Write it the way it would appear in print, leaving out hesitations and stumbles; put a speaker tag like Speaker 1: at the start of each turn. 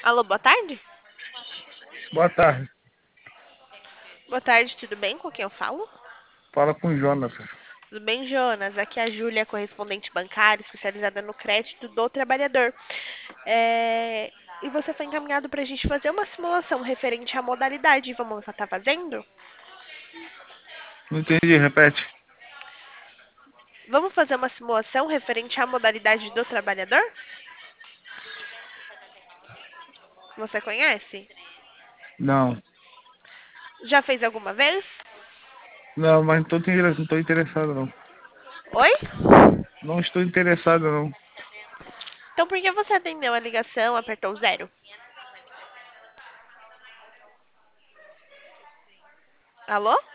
Speaker 1: Alô, boa tarde?
Speaker 2: Boa tarde.
Speaker 1: Boa tarde, tudo bem? Com quem eu falo?
Speaker 2: Fala com o Jonas.
Speaker 1: Tudo bem, Jonas? Aqui é a Júlia, correspondente bancária, especializada no crédito do trabalhador. É, E você foi encaminhado para a gente fazer uma simulação referente à modalidade. Vamos estar fazendo?
Speaker 2: Não entendi, repete.
Speaker 1: Vamos fazer uma simulação referente à modalidade do trabalhador? Você conhece?
Speaker 2: Não.
Speaker 1: Já fez alguma vez?
Speaker 2: Não, mas não tô interessado, não.
Speaker 1: Oi?
Speaker 2: Não estou interessado, não.
Speaker 1: Então por que você atendeu a ligação, apertou zero? Alô?